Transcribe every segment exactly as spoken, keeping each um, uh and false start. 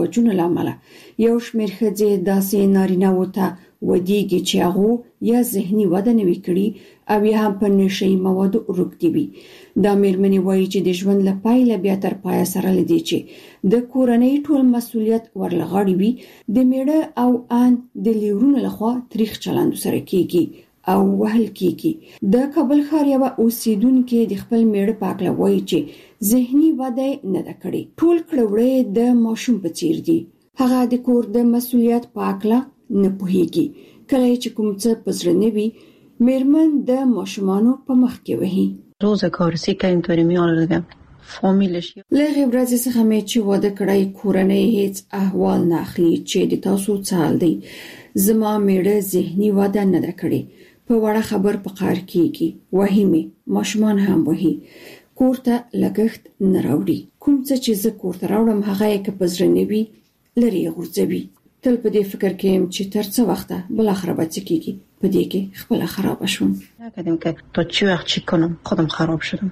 وجونه لامل یو شمېر ښځې داسې نارینه وو ته ودیږي چې هغه یا ذهني وده نوي کړي او یا هم په نشهیي موادو روږدي وي. دا مېرمنې وایي چې د ژوند له پیله بیا تر پایه سره له دې چې د کورنۍ ټول مسؤلیت ورلغاړي وي د میړه او ان د لیورونو لخوا تریخ چلند سره کیږي او وهل کیږي. د کابل ښار یوه اوسیدونکې د خپل میړه په اړه وایي چې ذهني وده نه ده کړې، ټول کړوړې د ماشوم په څیر دي. هغه د کور د مسؤلیت په اړه نه پوهیږي. کله چې کوم څه په زړه نه وي میرمن د ماشومانو په مخ کې وهي. روزه کارسی که اینطوری میاره دیگه فامیلش لغه ورځ څخه مې چې واده کړی کورنۍ هیڅ احوال نه اخلي چې د تاسو څه حال دی. زما میړه ذهني واده نه ده کړې، په وړه خبر په قهر کیږي، وهي مې، ماشومان هم وهي، کور ته لګښت نه راوړي. کوم څه چې زه کور ته راوړم هغه یې که په زړه نه وي لرې غورځوي. تل په دې فکر کې یم چې تر څه وخته بل اخره به څه کیږي. په دې کې خپل خراب شوم. نکردیم که تا چی وقت چی کنم خودم خراب شدم.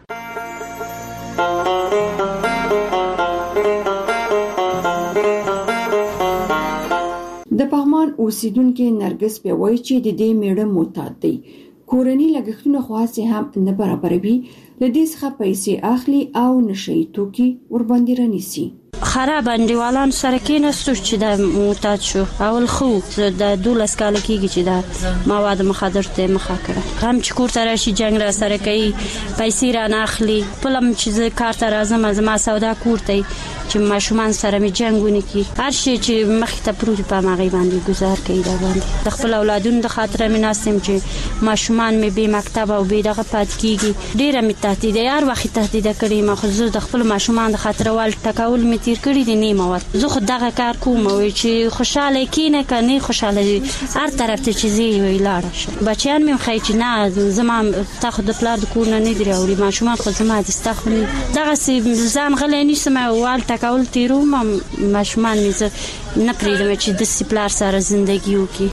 د پغمان اوسیدونکو نرګس په وایي چې د دې میړه معتاد دی. کورنۍ لګښتونه خاصه هم نه برابروي، لدې څخه پیسې اخلي او نشي توکي ور باندې رانیسي. خراب انډیوالان سره کېناستو چې د معتاد شو. اول خو د دولس کال کېږي چې د مواد مخدر ته مخه کړه. هم چې کور ته راشي جنگ را سره کوي، پیسې را نه اخلي. پلم چې کار ته راځم زما سودا کور ته چې ماشومان سره می جنگونه کی، هر شي چې مخ ته پروت په ماغي باندې گزار کوي. دا باندې د خپل اولادونو د خاطر می ناسم چې ماشومان می به مکتب او به دغه پات کیږي. ډیره می تهدید هر وخت تهدید کړي. ما خو زه د خپل ماشومان د خاطر وال ټکاول می تیر کړی دي نیمه وخت. زه خو دغه کار کوم او چې خوشاله کینه کني خوشاله هر طرف ته چې زی ویلاړ شي. بچیان می خای چې نه زما تاخد د پلار د کور نه نه دی او ماشومان خو زما د استخونی دغه سي ځان غلې نشم وال کول تیرو ما ماشومان میزه نه پریدم چې د سپلار سره زندگی وکي.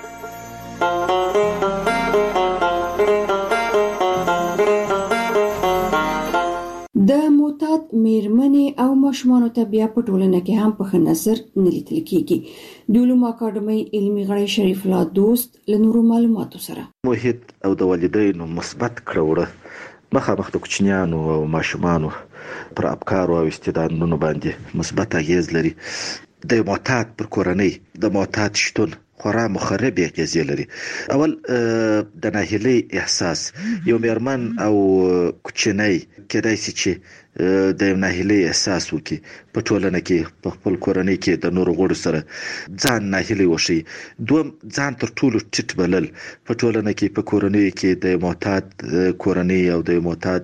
د معتاد میرمنې او ماشومانو ته بیا په ټولنه کې هم په ښه نظر نه لیدل کېږي. د علومو اکاډمۍ علمي غړی شریف الله دوست له نورو معلوماتو سره محیط او د والدینو مثبت کړوړه مخامخ د کوچنیانو او ماشومانو پر افکارو او استعدادونو باندې مثبت اغیز لري. د معتاد پر کورنۍ د معتاد شتون خورا مخرب اغیزې لري. اول د ناهیلۍ احساس، یو میرمن او کوچنی کېدای شي چې د ناهیلۍ احساس وکړي په ټولنه کې، په خپل کورنۍ کې د نورو غړو سره ځان ناهیلۍ وشي. دوم ځان تر ټولو ټیټ بلل په ټولنه کې، په کورنۍ کې د معتاد کورنۍ او د معتاد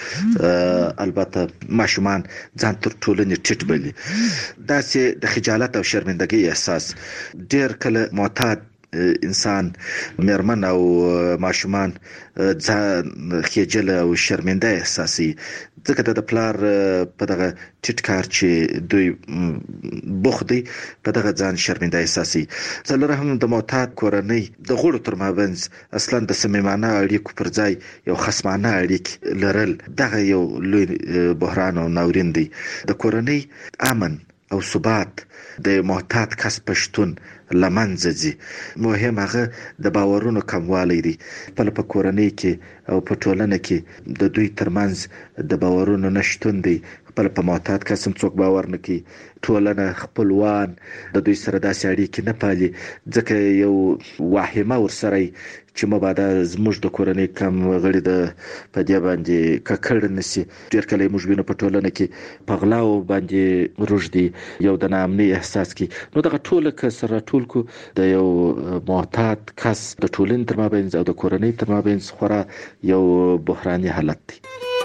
البته ماشومان ځان تر ټولنې ټیټ بلي. داسې د خجالت او شرمندګۍ احساس ډېر کله معتاد انسان میرمن او ماشومان ځان خجل او شرمنده احساسي، ځکه د پلار په دغه ټیټ کار چې دوی بوخدي په دغه ځان شرمنده احساسي. څلورم هم د معتاد کورنۍ د غړو ترمنځ اصلا د صمیمانه اړیکو پر ځای یو خصمانه اړیک لرل، دغه یو لوی بحران او ناورین دی. د کورنۍ امن او ثبات د معتاد کس پښتون لمنځه ځي. مهم هغه د باورونو کموالی دی. په په کورنۍ کې او په ټولنه کې د دوی ترمنځ د باورونو نشټون دی. خپل په معتاد کس څوک باور نه کوي. ټولنه خپلوان د دوی سره داسې اړیکې نه پالي، ځکه یو واهمه ورسره چې مبادا زموږ د کورنۍ کم غړي د په دې باندې ککړ نسی. ډېر کله موږ وینو په ټولنه کې پغلاو باندې روږدي، یو د ناامنۍ احساس کی. نو دغه ټوله کسره ټول کو د یو معتاد کس د ټولنې تر مابین او د کورنۍ تر مابین خورا یو بحراني حالت دی.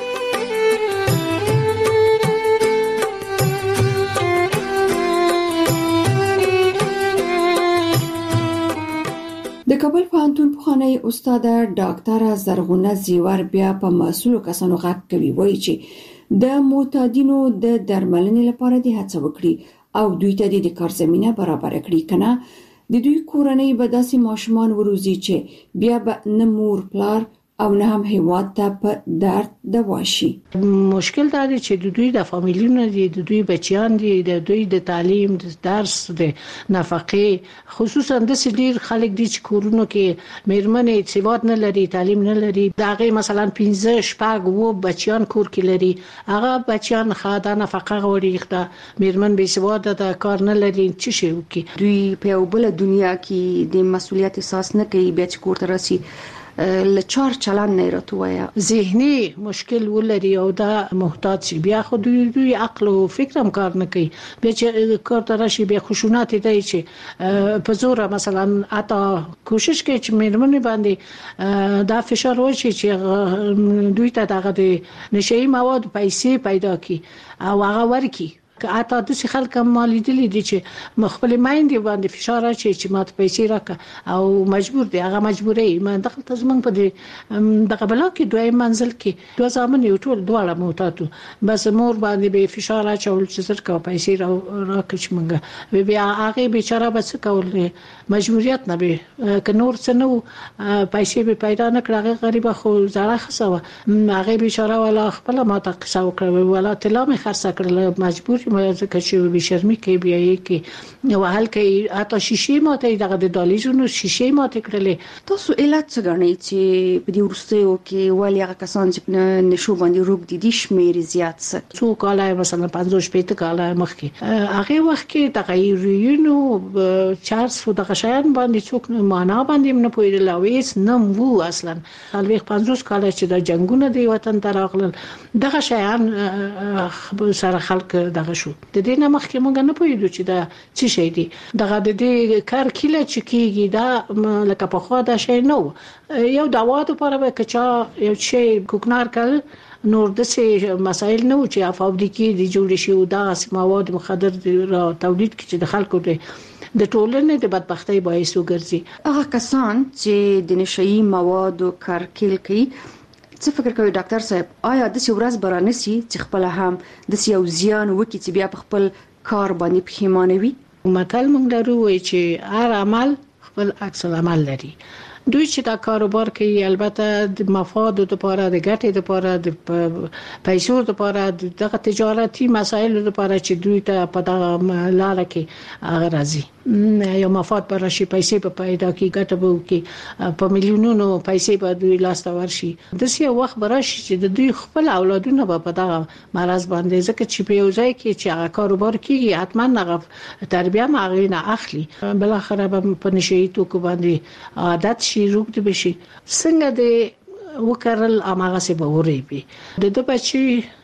د کابل پوهنتون پخوانی استاد ډاکټر زرغونه زیور بیا په مسؤلو کسانو غږ کوي، وایي چې د معتادینو د درملنې لپاره د هڅه وکړي او دوی ته د کار زمینه برابر کړي، کنه د دوی کورنۍ به داسې ماشومان وروزي چې بیا به نه مور پلار او نه هم هیواد ته په درد دوا شي. مشکل دا دی چې د دوی د فامیلونو دي، د دوی بچیان دي، د دوی د تعلیم، د درس، د نفقه، خصوصا د سړي خلک دي چې کورونو کې میرمنې ثبات نه لري، تعلیم نه لري. دا غي مثلا پنځه شپږ وو بچیان کور کې لري، هغه بچیان خاطر نفقه غوړي، دا میرمن به ثبات د کار نه لري، چې شي وکي. دوی په بل دنیا کې د مسولیت احساس نه کوي، بیا چې کور ته راسي لچار چلان نه راتویا، ذهني مشکل ولري او دا محتاج شي، بیا خو دوی دوی عقل او فکر هم کار نه کوي، بیا چې کار ته راشي بیا خشونت دی چې په زور مثلا اتا کوشش کوي چې میرمنې باندې دا فشار وشي چې دوی ته دغه د نشئی مواد پیسې پیدا کی او هغه ورکی. اته د څه خلک مالي دي دي چې مخبل مایندې باندې فشار اچي چې ماته پیسې راکړه او مجبور دي، هغه مجبورې ما دخل تزمن په دې دغه بلا کې دوی منزل کې دوه ځامن یو ټول دواړه موتاتو، بس مور باندې به فشار اچول چې زر کا پیسې را راکړي مونږه بیا هغه بیچاره بس کول مجبوریت نه به ک نور څه نو پیسې به پیدا نه کړه، غریب خو زړه خسوه، هغه بیچاره ولا خپل ماته قصه وکړه ولا طلا می خرڅ کړل، مجبور مې ځکه چې به شرمې کوي بیا یې کې نو حل کوي. اته شیشې ماته دغه د دالیزونو شیشې ماته کړلې. تاسو علت څه غنئ چې په دې ورستیو کې ولې هغه کسان چې نشو باندې روغ دي د شمیر زیات څه څو کاله مثلا پنځوس شپږ کاله مخکې هغه وخت کې تغیرونو چارس فو دغه شیان باندې څوک معنا باندې نه پوهیدل او هیڅ نه وو اصلا. الوی پنځوس کاله چې د جنگونو دی وطن ته راغلل دغه شیان سره خلک دغه شو. د دې نه مخکې مونږ نه پوهیدو چې دا څه شي دی، دغه د دې کار کله چې کیږي دا لکه په خوا دا شی نو یو دوا د لپاره به کچا یو شی کوکنار کړ نور د څه مسائل نه و چې افاوډیکی دی جوړ شي او دا مواد مخدر را تولید کړي چې د خلکو د د ټولنې د بدبختۍ باعث وګرځي. هغه کسان چې د نشئی موادو کارکل کوي څه فکر کوي ډاکټر صاحب، آیا د څه ورځ برانسي چې خپل هم د یو زیان وکړي چې بیا په خپل کار باندې پښیمانه وي؟ متل موږ درو وایي چې هر عمل خپل عکس العمل لري. دوی چې دا کاروبار کوي البته د مفاد لپاره، د ګټې لپاره، د پیسو لپاره، دغه تجارتي مسایل لپاره چې دوی ته په دغه لار کې هغه راځي یو مفاد پر شي، پیسې په پیدا کې ګټه به کې په میلیونونو پیسې به دوی لاس ته ورشي. د څه وخت براشي چې د دوی خپل اولادونه به په دغه مرز باندې ځکه چې په یو ځای کې چې هغه کاروبار کوي حتما هغه تربیه ماغې نه اخلي، بل اخر به په نشئی توکو باندې عادت شي، روغ دي بشي. څنګه د وکړل اماغه سه به ورېبي د د بچي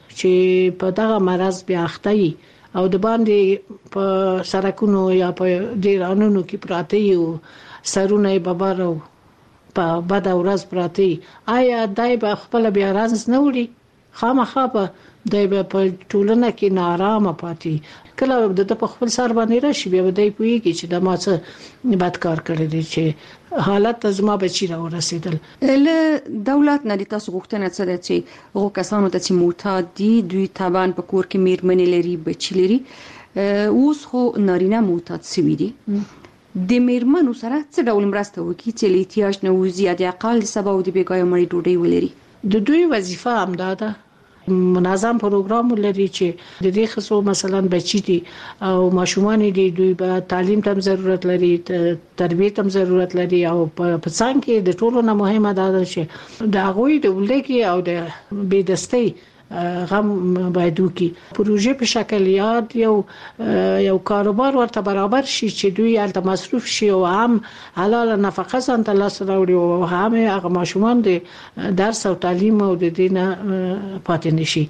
چې په دغه مرز بیا اخته او د باندې په سرکونو یا په ډیرانونو کې پراته یو سرونه ببارو په بد ورځ پراته، آیا دای په خپل بیا راز نه وړي؟ خامخا په دای په ټولنه کې نارامه پاتې کله د په خپل سر باندې راشي بیا دای پويږي چې د ماڅه بد کار کړی دی چې حالت زما بچی را ورسېدل. له دولت نه د تاسو غوښتنه څه ده چې هغه کسانو ته چې معتاد دي دوی تابان په کور کې میرمنې لري بچی لري اوس خو نارینه معتاد سوي دي، د میرمنو سره څه ډول مرسته وکړي چې له احتیاج نه وزي د اقل سبا د بیګای مړی ډوډۍ ولري؟ د دوی وظیفه هم ده منظم پروګرام لري چې د دې خصو مثلا بچی دي او ماشومان دي دوی به تعلیم ته ضرورت لري، تربیه ته ضرورت لري او په څنګه کې د ټولو نه مهمه ده چې د هغوی د ولګي او د بيدستۍ غم باید وکي پروژه په شکل یاد یو یو کاروبار ورته برابر شي چې دوی الته مصروف شي او هم حلال نفقه ځان ته لاس راوړي او هم هغه ماشومان د درس او تعلیم او د دینه پاتې نشي.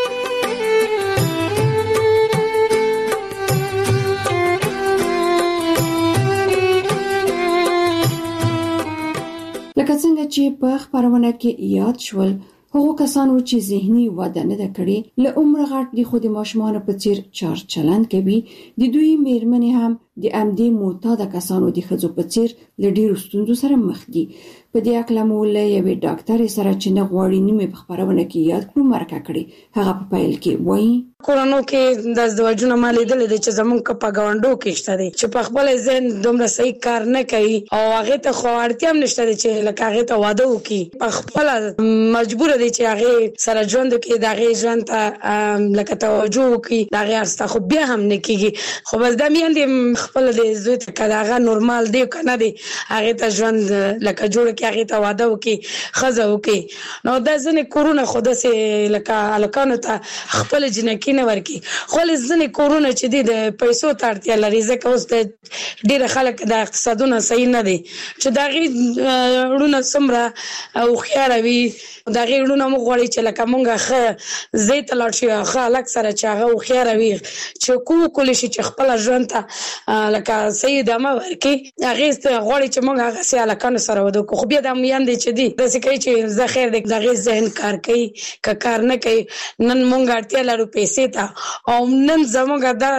لکه څنګه چې په خبرونه کې یاد شول هغه کسانو چې ذهني وده نه کړي له عمر غټ دي خو د ماشومان په څیر چار چلند کوي د دوی میرمنې هم د امدې معتاده کسانو د ښځو په څیر له ډېرو ستونزو سره مخ دي. په دې اړه مو له یوې ډاکټرې سره چې نه غواړي نومې په خپرونه کې یاد کړو مرکه کړې. هغه په پیل کې وایي کورونو کې د ازدواجونو ما لیدل دي چې زمونږ په ګاونډو کې شته دي چې په خپل ذهن دومره صحیح کار نه کوي او هغه ته خو اړتیا هم نشته چې لکه هغه ته واده وکړي، په خپل مجبور دي چې هغه سره ژوند وکړي، د هغه ژوند ته لکه توجه وکړي، د هغه ارسته خو بیا هم نه کیږي. خو بس د میندې خپل د زوی ته کړهغه نورمال دی کنه دی هغه ته ژوند لکه جوړ کې هغه ته واده وکړي، خزه وکړي. نو د ځنې کورونه خود سه لکه الکانو ته خپل جنکی نه ورکی، خو ځنې کورونه چې دي د پیسو ته اړتیا لري ځکه اوس د ډېر خلک د اقتصادونه صحیح نه دي چې دا غي ورونه سمره او خيار وي دا غي ورونه مو غوړي چې لکه مونږه خه زیت لاړ شي خه الک سره چې هغه خيار وي چې کو کول شي چې خپل ژوند ته لکه صحیح دمه ورکی هغه غوړي چې مونږه هغه سي الکانو سره ودو خو بیا د میاندې چې دي د سې کوي چې زه خیر د غي ذهن کار کوي ک کار نه کوي نن مونږه اړتیا لرو پیسې ته او نن زموږه د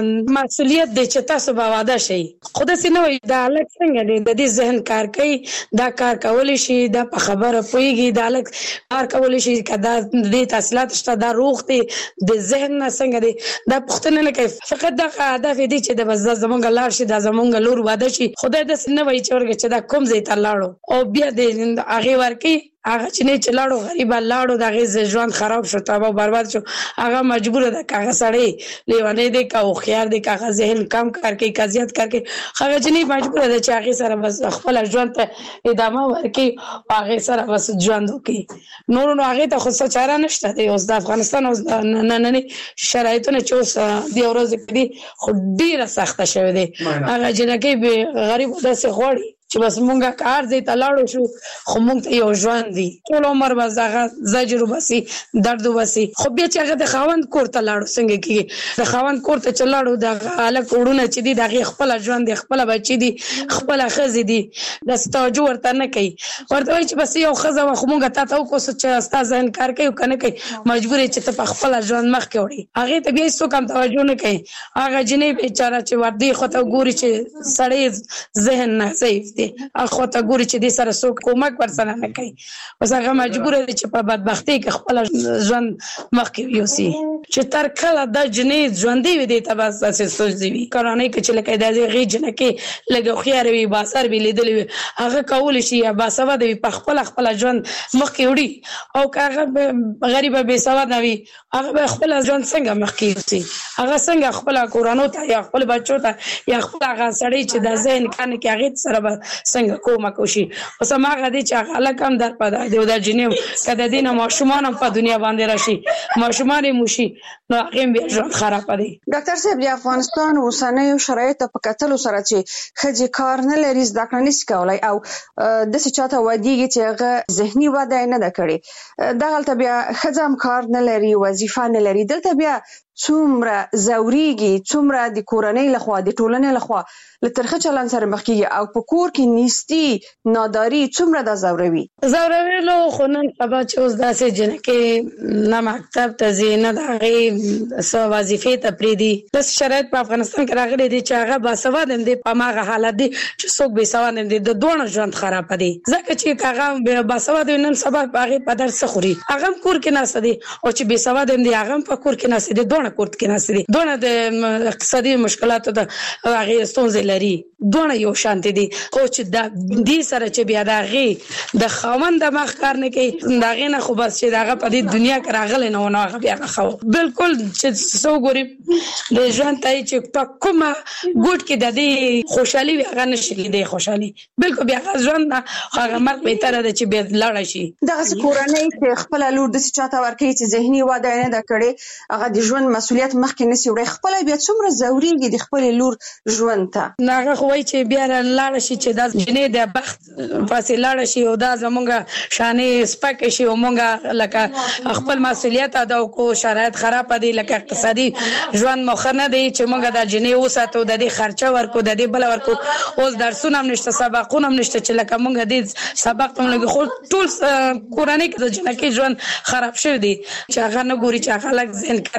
مسؤلیت دی چې تاسو به واده شي. خدای سي نو دا الک څنګه دی د دې ذهن کار کوي دا کار کول شي دا په خبره پويږي دا الک کار کول شي کدا د تحصیلات شته دا روغ دی د ذهن نه څنګه دی دا پښتنه نه کوي فقط دا هدف دی چې د بس زموږه لار شي دا زموږه لور واده شي. خدای د سن وای چې ورګه چې دا کوم ځای ته لاړو او بیا د هغه ورکی هغه چې نه چلاړو غریب لاړو دغه ژوند خراب شو تابو برباد شو هغه مجبور ده کاغه سړی لیوانه دي کا او خيار دي کاغه ذهن کم کر کې قضیت کر کې هغه چې نه مجبور ده چې هغه سره بس خپل ژوند ته ادامه ورکړي هغه سره بس ژوند وکړي. نور نو هغه ته خو څه چاره نشته دی اوس د افغانستان اوس نه نه شرایطونه چې اوس دی ورځ کې دي خو ډیره سخته شوه دي هغه جنکه به غریب داسې غوړي چې بس مونږه کار دې تلاړو شو خو مونږ ته یو ژوند دی ټول عمر بس هغه زجر وبسي درد وبسي خو بیا چې هغه د خاوند کور ته لاړو څنګه کیږي د خاوند کور ته چلاړو د الک وړونه چې دي دغه خپل ژوند دی خپل بچی دي خپل خزې دي د ستاجو ورته نه کوي ورته وایي چې بس یو خزه خو مونږه تاسو کو چې استاد انکار کوي کنه کوي مجبور چې ته په خپل ژوند مخ کې وړي هغه ته بیا هیڅ کم توجه نه کوي هغه جنې بیچاره چې وردی خو ته ګوري چې سړی ذهن نه ضعیف اخو ته ګوري چې دې سره څوک کومک ورسره نه کوي اوس هغه مجبور دي چې په بدبختی کې خپل ژوند مخکې یوسي چې تر کله د جنې ژوندې وي دې ته بس اساس سوځي کارونه کې چې لکه د غي جنې کې لګو خيار وي باسر وی لیدل وي هغه کول شي یا باسواد وي په خپل خپل ژوند مخکې وړي او هغه غریب به سواد نه وي هغه خپل ژوند څنګه مخکې یوسي هغه څنګه خپل کورانو ته یا خپل بچو ته یا خپل هغه سړی چې د ذهن کانه کې هغه سره څنګه کومه کوشي اوس ما غدي چې هغه کم در پد دی د جنیو کده دینه ماشومان په دنیا باندې راشي ماشومان موشي نو هغه به ژوند خراب دي. ډاکټر صاحب د افغانستان اوسنۍ شرایط په کتلو سره چې خځې کار نه لري زده کړه نشي کولای او د څه چاته ودیږي چې هغه ذهني وده نه ده کړې دغه بیا خځم کار نه لري وظیفه نه لري دلته بیا څومره زوريږي څومره د کورنۍ لخوا د ټولنې لخوا لترخه چلن سره مخ کیږي او په کور کې نیستی ناداری څومره د زوروي زوروي له خنن سبا چې اوس داسې جن کې نه مکتب ته زینه دغه سو وظیفه ته پریدي د شرایط په افغانستان کې راغلي دي چې هغه باسواد هم دي په ماغه حالت دي چې څوک به سواد هم دي د دوه ژوند خراب دي ځکه چې هغه باسواد نن سبا هغه په درس خوري هغه کور کې نه سدي او چې به سواد هم دي هغه په کور کې نه سدي دوه کورت کې نه سدي دوه د اقتصادي مشکلاتو د هغه ستونزې لري دوه یو شانت دي خو چې د دې سره چې بیا دغه د خوند د مخ کار نه کوي دغه نه خو بس چې دغه په دې دنیا کې راغلی نه ونه هغه بیا خو بالکل چې سو ګوري د ژوند ته چې په کومه ګډ کې د دې خوشحالي هغه نشي لیدې خوشحالي بالکل بیا ژوند هغه مرګ به تر د چې به لاړ شي دغه کورنۍ چې خپل لور د چاته ورکړي چې ذهني واده نه د کړي هغه د ژوند مسؤلیت مخکې نسی وړي خپل بیا څومره زوريږي د خپل لور ژوند ته ناغه خوای چې بیا لاړ شي چې د جنې د بخت فاصله لاړ شي او دا زمونږه شانې سپک شي او مونږه لکه خپل مسؤلیت ادا کو شرایط خراب دي لکه اقتصادي ژوند مخه نه دی چې مونږه د جنې وساتو د دې خرچه ورکو د دې بل ورکو اوس درسونه هم نشته سبقونه هم نشته چې لکه مونږه دې سبق ته لګي خو ټول کورانه کې د جنې ژوند خراب شوی دی چې هغه نه ګوري چې هغه لګ ځین کار کوي نه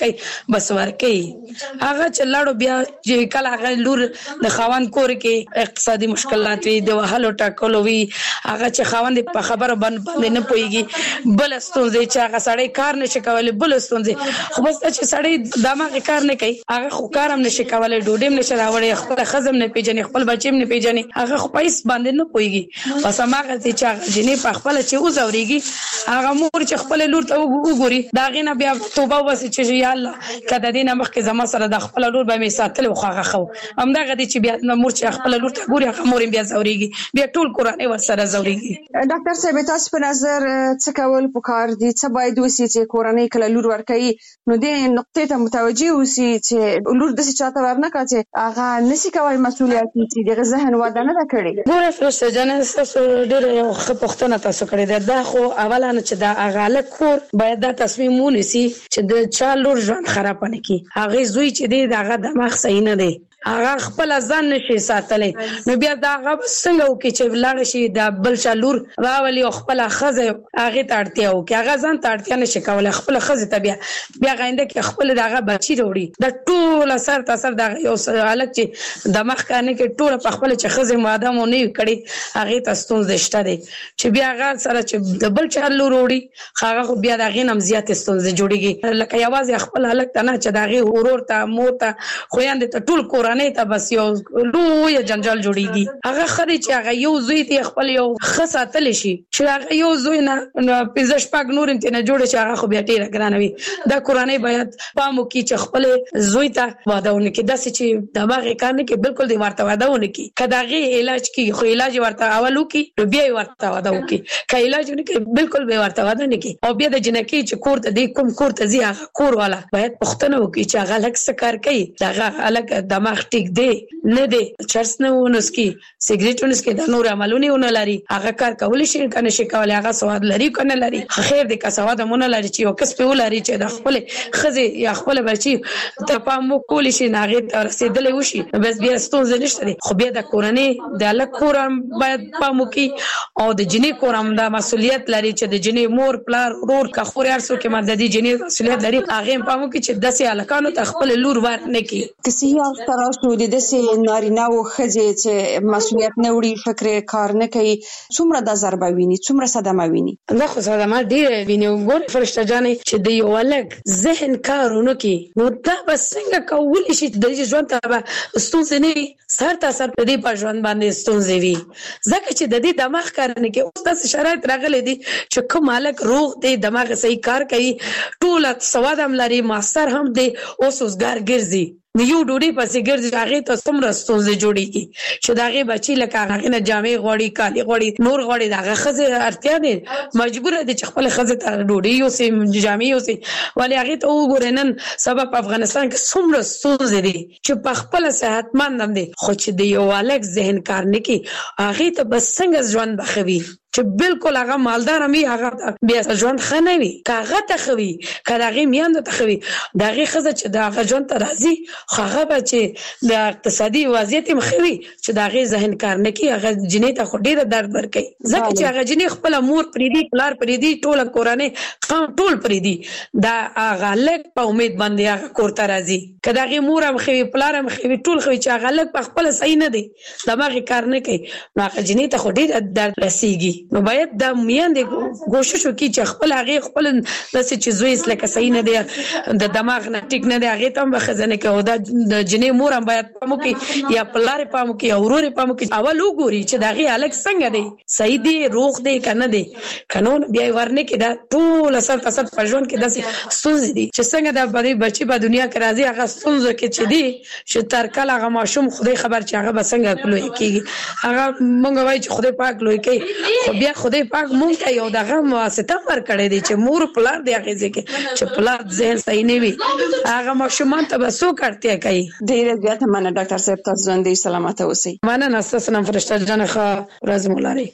کوي بس ورکي هغه چې لاړو بیا چې کله هغه لور د خاوند کور کې اقتصادي مشکلات وي د وهلو ټاکلو وي هغه چې خاوند په خبره باندې نه پويږي بل ستونزې چې هغه سړی کار نشي کولای بل ستونزې خو بس چې سړی دماغ کار نه کوي هغه خو کارم نشي کولای ډوډۍ نشي راوړي خپل خزم نه پیژني خپل بچیم نه پیژني هغه خو پیس باندې نه پويږي پس هغه چې هغه جنې په خپل چې وزوريږي هغه مور چې خپل لور ته وګوري دا غینه بیا توبه وباسي چې یا الله کده دینه مخکې زما سره د خپل لور به می ساتل خو هغه خو همدغه دي چې بیا مور چې خپل لور ته ګوري هغه مور بیا زوريږي بیا ټول قران ور سره زوريږي ډاکټر صاحب تاسو په نظر څه کول پکار دي څه باید وسی چې کورنۍ کله لور ورکړي نو دې نقطې ته متوجي اوسي چې لور د څه چاته ورنکړي چې هغه نسی کوي مسؤلیت چې د ذهن وده نه کړي ګوره فرشته جنې تاسو ډېر یو ښه پوښتنه تاسو کړې ده دا خو اولانه چې دا هغه کور باید دا تصمیم ونیسي چې د چا لور ژوند خراب نه کړي هغه زوی چې دی دغه دماغ صحیح نه دی هغه خپل ځان نشي ساتلی نو بیا دا هغه څنګه وکي چې لاړ شي د بل شالور راولي خپل خزه هغه تړتیا وکي هغه ځان تړتیا نشي کولای خپل خزه ته بیا بیا غینده کې خپل دغه بچی وروړي د ټول سر تاثر د یو حالت چې دماغ کانه کې ټول په خپل چې خزه ماده مو نه کړي هغه تاسو زشته دي چې بیا هغه سره چې د بل شالور وروړي هغه بیا د غینم زیات ستونزې جوړيږي لکه یوازې خپل حالت نه چې دغه ورور ته مور ته خويند ته ټول کورانه ته بس یو لوی جنجال جوړیږي هغه خري چې هغه یو زوی ته خپل یو خصاتل شي چې هغه یو زوی نه پنځه شپږ نور انت نه جوړ شي هغه خو بیا ډیره ګرانوي دا قرآنی باید پامو کی چې خپل زوی ته وادهونه کې داسې چې دماغ کار نه کې بالکل دی ورته وادهونه کې کداغه علاج کې خو علاج ورته اولو کې بیا ورته وادهو کې کله علاج نه کې بالکل به ورته واده نه کې او بیا د جنکی چې کور ته دی کوم کور ته زی هغه کور والا باید پښتنه وکړي چې هغه لک سکار کوي دغه الګ دماغ ټیک دی نه دی چرس نه ونسکی سیګریټ ونسکی د نور عملونه ونه لري هغه کار کول شي کنه شي کول هغه سواد لري کنه لري خیر دې کا سواد مونږ لري چې یو کس په ولري چې د خپل خزي یا خپل بچي ته پام کول شي ناغه تر رسیدلې وشي بس بیا ستونزې نشته دي خو بیا د کورنۍ د الګ کورم باید پام وکي او د جنې کورم د مسولیت لري چې د جنې مور پلار ورور کا خوري ارسو کې مددي جنې مسولیت لري هغه پام وکي چې داسې الکانو ته خپل لور ور نه کی کسي یو تراشو د دسې نارینه او خځې چې مسؤلیت نه وړي فکر کار نه کوي څومره د ضربه ویني څومره صدمه ویني دا خو صدمه ډیره ویني وګور فرشته جانې چې د یو الګ ذهن کارونه کوي نو دا بس څنګه کول شي د ژوند ته ستونزې نه سر تاسو په دې په ژوند باندې ستونزې وي ځکه چې د دې دماغ کار نه کوي اوس تاسو شرایط راغلي دي چې کوم الګ روغ دی دماغ صحیح کار کوي ټول سواد هم لري ماستر هم دی اوس اوسګار ګرځي یو ډوډۍ پسې ګرځي هغه ته څومره ستونزې جوړيږي چې داغه بچي لکه هغه نه جامې غوړي کالي غوړي نور غوړي داغه خزه اړتیا دي مجبور دي چې خپل خزه ته ډوډۍ یو سي جامې یو سي ولی هغه ته وګورنن سبب افغانستان کې څومره ستونزې دي چې په خپل صحتمند هم دي خو چې د یو الګ ذهن کار نه کوي هغه ته بس څنګه ژوند بخوي چې بالکل هغه مالدار مې هغه بیا ژوند خنوي کاغه ته خوي کاغه میاند ته خوي دغه خزه چې دغه ژوند ته راځي هغه به چې د اقتصادي وضعیت مخوي چې دغه ذهن کار نه کوي هغه جنې ته خډيره درد ورکي ځکه چې هغه جنې خپل مور پریدي پلار پریدي ټول کورانه قوم ټول پریدي دا هغه لک په امید باندې هغه کورته راځي کداغه مور هم خوي پلار هم خوي ټول خوي چې هغه لک په خپل صحیح نه دي دماغ کار نه کوي نو هغه جنې ته خډيره درد رسيږي نو باید د میاندې کوشش وکړي چې خپل هغه خپل داسې چې زوی لکه صحیح نه دی د دماغ نه ټیک نه دی هغه ته هم خزانه کې او د جنې مور هم باید پامو کې یا پلار پامو کې او ورور پامو کې اول وګوري چې دغه الګ څنګه دی صحیح دی روغ دی کنه دی قانون بیا ورنه کې دا ټول اثر تاسو په ژوند کې داسې ستونزې دي چې څنګه د بری بچي په دنیا کې راځي هغه ستونزې کې چې دی چې تر کله هغه ماشوم خدای خبر چې هغه به څنګه کولای کیږي هغه مونږ وایي چې خدای پاک لوی کوي بیا خدای پاک مونږ ته یو دغه واسطه ورکړې دي چې مور پلار دی هغه ځکه چې پلار ذهن صحیح نه وي هغه ماشومان ته به سو کړتیا کوي ډیره زیاته مننه ډاکټر صاحب تاسو ژوندۍ سلامته اوسئ مننه ستاسو نن فرشته جان ښه ورځ مو لري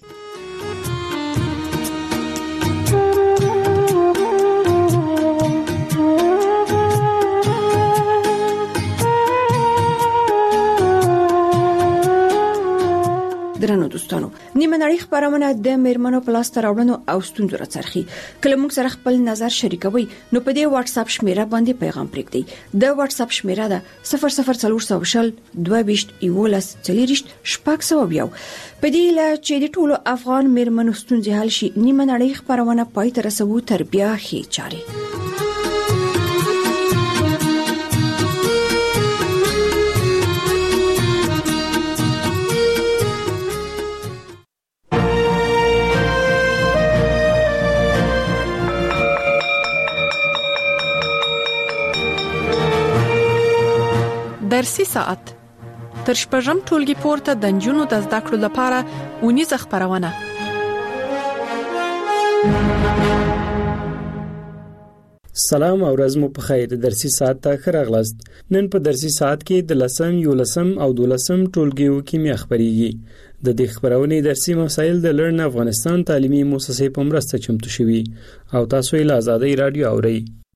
درنو دوستانو نیمه نړۍ خبرونه د میرمنو پلاس تراوړنو او ستونزو راڅرخي کله موږ سره خپل نظر شریکوي نو په دې واتس اپ شمیره باندې پیغام پرېږدئ د واتس اپ شمیره ده صفر صفر څلور سوه شل دوه ویشت یولس څلوېښت شپږ سوه یو په دې لا چې د ټولو افغان میرمنو ستونزې حل شي نیمه نړۍ خبرونه پای ته رسوو تر بیا ښې چارې درسي ساعت تر شپږم ټولګي پورته د نجونو د زده کړو لپاره اونیزه خبرونه سلام او ورځ مو په خیر. درسي ساعت ته ښه راغلاست. نن په درسي ساعت کې د لسم یولسم او دولسم ټولګیو کیمیا خبريږي. د دې خبرونې درسي مسایل د لرن افغانستان تعلیمي مؤسسې په مرسته چمتو شوي او تاسو یې له آزادۍ رادیو اورئ.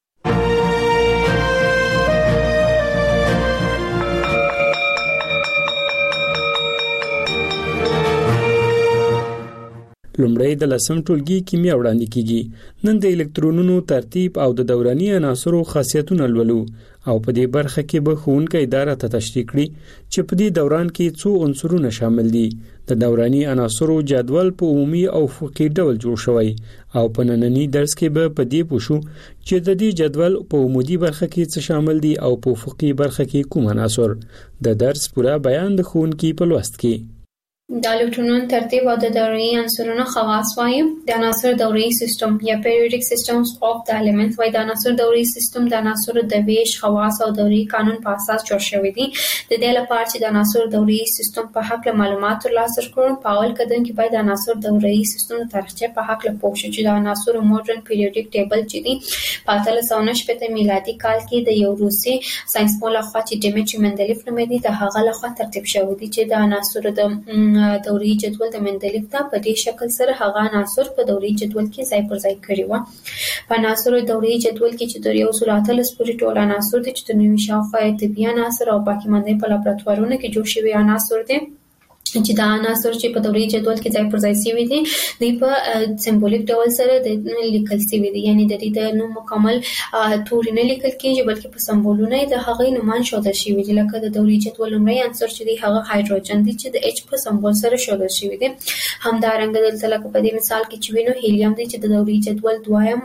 لومړی د لسم ټولګي کیمیا وړاندې کیږي. نن د الکترونونو ترتیب او د دوراني عناصرو خاصیتونه لولو او په دې برخه کې به ښوونکی اداره ته تشریح کړي چې په دې دوران کې څو عنصرونه شامل دي. د دوراني عناصرو جدول په عمومي او افقي ډول جوړ شوی او په نننی درس کې به په دې پوښو چې د دې جدول په عمودي برخه کې څه شامل دي او په افقي برخه کې کوم عناصر. د درس پوره بیان د ښوونکي په لوست کې. د الکترونونو ترتیب او د دوري عنصرونو خواص وایي. د عناصر دوري سیستم یا پیریوډیک سیستمز اف د الیمنټس وایي. د عناصر دوري سیستم د عناصر د ویش خواص او دوري قانون په اساس جوړ شوی دی. د دې لپاره چې د عناصر دوري سیستم په حق له معلومات ترلاسه کړو په اول قدم کې باید د عناصر دوري سیستم د تاریخچه په حق له پوه شو چې د عناصر ماډرن پیریوډیک ټیبل چې دی په اتلس سوه نهه شپېته میلادي کال کې د یو روسي ساينسپوه لخوا چې ډیمیټري مندلیف نومېده د هغه لخوا ترتیب شوی دی چې د عناصر د دوري جدول د مندلیف ته په دې شکل سره هغه عناصر په دوري جدول کې ځای پر ځای کړی و. په عناصر دوري جدول کې چې د یو سل اتلس پورې ټول عناصر دي چې د نوي شاوخوا طبي عناصر او باقي مانده په لابراتوارونو کې جوړ شوي عناصر دي چې دا عناصر چې په دوري جدول کې ځای پر ځای شوي دي دوی په سمبولیک ډول سره د لیکل شوي دي یعنی د دې د نوم مکمل توري نه لیکل کېږي بلکې په سمبولونه د هغې نومان ښودل شوي دي. لکه د دوري جدول لومړی عنصر چې دی هغه هایدروجن دی چې د اچ په سمبول سره ښودل شوی دی. همدارنګه دلته لکه په دې مثال کې چې وینو هیلیم دی چې د دوري جدول دویم